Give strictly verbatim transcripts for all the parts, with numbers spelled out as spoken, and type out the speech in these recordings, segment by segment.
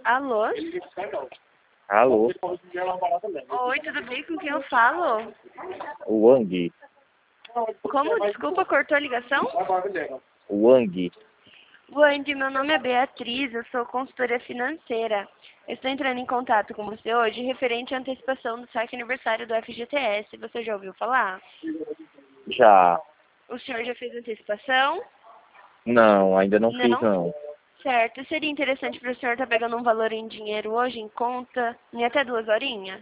Alô? Alô? Oi, tudo bem? Com quem eu falo? Wang. Como? Desculpa, cortou a ligação? Wang. Wang, meu nome é Beatriz, eu sou consultora financeira. Eu estou entrando em contato com você hoje referente à antecipação do saque aniversário do F G T S. Você já ouviu falar? Já. O senhor já fez antecipação? Não, ainda não, fiz Não? não. Certo. Seria interessante para o senhor estar pegando um valor em dinheiro hoje, em conta, em até duas horinhas?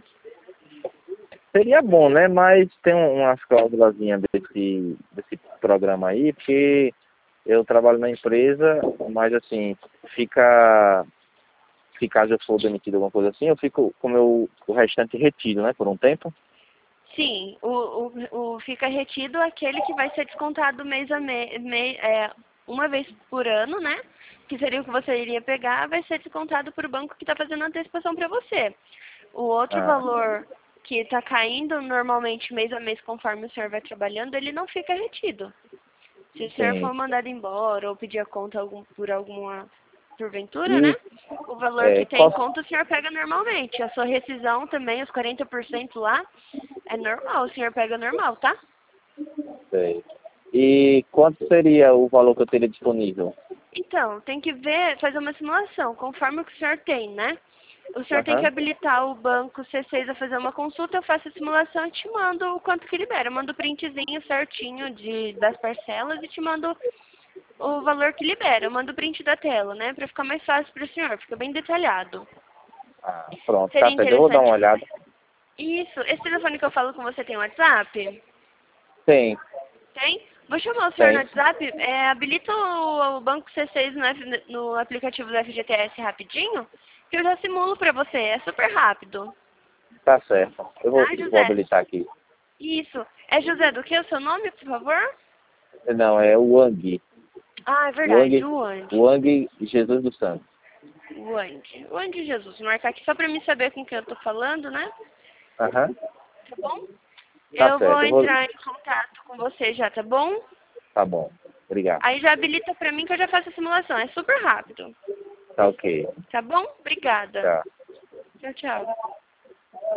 Seria bom, né? Mas tem umas cláusulazinhas desse, desse programa aí, porque eu trabalho na empresa, mas assim, fica, se caso eu for demitido alguma coisa assim, eu fico com o meu, o restante retido, né? Por um tempo. Sim, o, o, o fica retido aquele que vai ser descontado mês a mês, me, é, uma vez por ano, né? Que seria o que você iria pegar, vai ser descontado por o banco que está fazendo a antecipação para você. O outro Ah, valor que está caindo normalmente mês a mês conforme o senhor vai trabalhando, ele não fica retido. Se o senhor sim. for mandado embora ou pedir a conta algum, por alguma porventura, né? E O valor é, que tem em qual, conta o senhor pega normalmente. A sua rescisão também, os quarenta por cento lá, é normal, o senhor pega normal, tá? sei. E quanto seria o valor que eu teria disponível? Então, tem que ver, fazer uma simulação, conforme o que o senhor tem, né? O senhor tem que Aham. habilitar o banco C seis a fazer uma consulta, eu faço a simulação e te mando o quanto que libera. Eu mando o printzinho certinho de, das parcelas e te mando o valor que libera. Eu mando o print da tela, né? Pra ficar mais fácil pro senhor, fica bem detalhado. Ah, pronto, tá Seria certo. Eu vou dar uma interessante. olhada. Isso, esse telefone que eu falo com você tem WhatsApp? Tem, Tem? Vou chamar o senhor no tem. WhatsApp. É, habilita o, o banco C seis no, F- no aplicativo do F G T S rapidinho, que eu já simulo pra você. É super rápido. Tá certo. Eu vou, Tá, vou José? habilitar aqui. Isso. É José do que o seu nome, por favor? Não, é o Wang. Ah, é verdade. Wang, O Wang. Wang Jesus dos Santos. O Wang. O Wang Jesus. Vou marcar aqui só pra mim saber com quem eu tô falando, né? Aham. Tá bom? Tá Eu vou certo. Eu vou... entrar em contato com você já, tá bom? Tá bom. Obrigado. Aí já habilita pra mim que eu já faço a simulação. É super rápido. Tá ok. Tá bom? Obrigada. Tchau. Tchau, tchau.